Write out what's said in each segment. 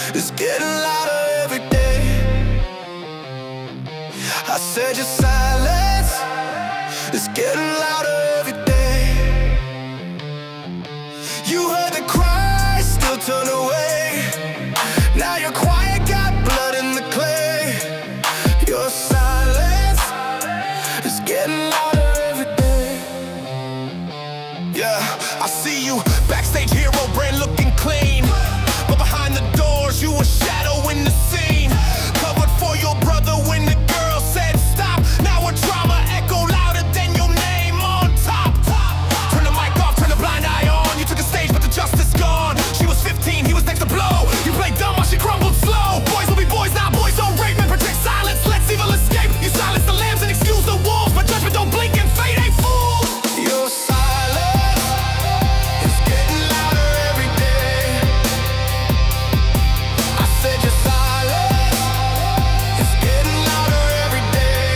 It's getting louder every day. I said your silence is getting louder every day. You heard the cry, still turn away. Now you're quiet, got blood in the clay. Your silence is getting louder every day. Yeah, I see you, backstage hero brand looking clean, but behind the doors you a shadow in the scene. Covered for your brother when the girl said stop. Now a drama echo louder than your name on top. Turn the mic off, turn the blind eye on. You took a stage but the justice gone. She was 15, he was next to blow. You played dumb while she crumbled slow. Boys will be boys now, boys don't rape. Men protect silence, let's evil escape. You silence the lambs and excuse the wolves, but judgment don't blink and fate ain't fooled. Your silence is getting louder every day. I said your silence is getting louder every day.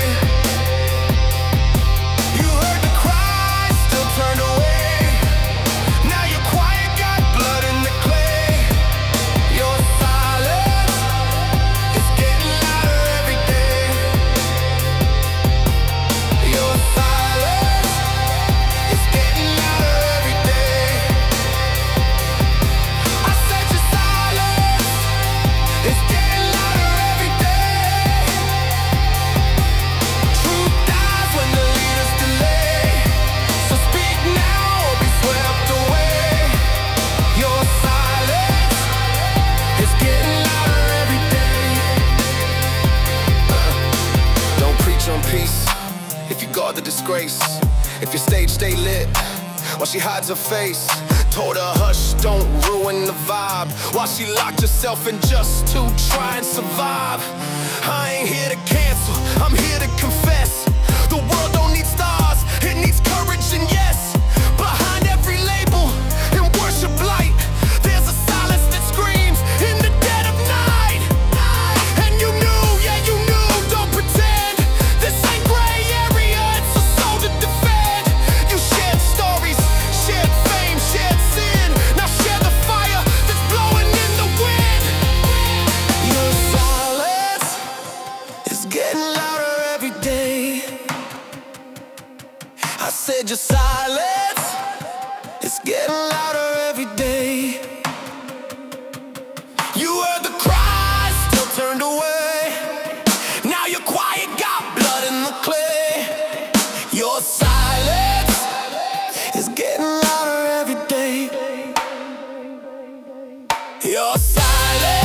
You heard the cry, still turned away. Now you're quiet, got blood in the clay. Your silence is getting louder every day. Your silence is getting louder every day. I said your silence is getting louder every day. Truth dies when the leaders delay. So speak now or be swept away. Your silence is getting louder every day. Don't preach on peace if you guard the disgrace. If your stage stay lit while she hides her face. Told her hush, don't ruin the vibe, while she locked herself in just to try and survive. I ain't here to cancel, I'm here to confess. The world don't need stars, it needs courage and yes. Behind every label and worship light, there's a silence that screams in the dead of night. And you knew, yeah you knew, don't pretend. This ain't gray area, it's a soul to defend. You shared stories, shared fame, shared sin. Now share the fire that's blowing in the wind. Your silence is getting louder every day. I said your silence is getting louder every day. You heard the cry, still turned away. Now you're quiet, got blood in the clay. Your silence is getting louder every day. Your silence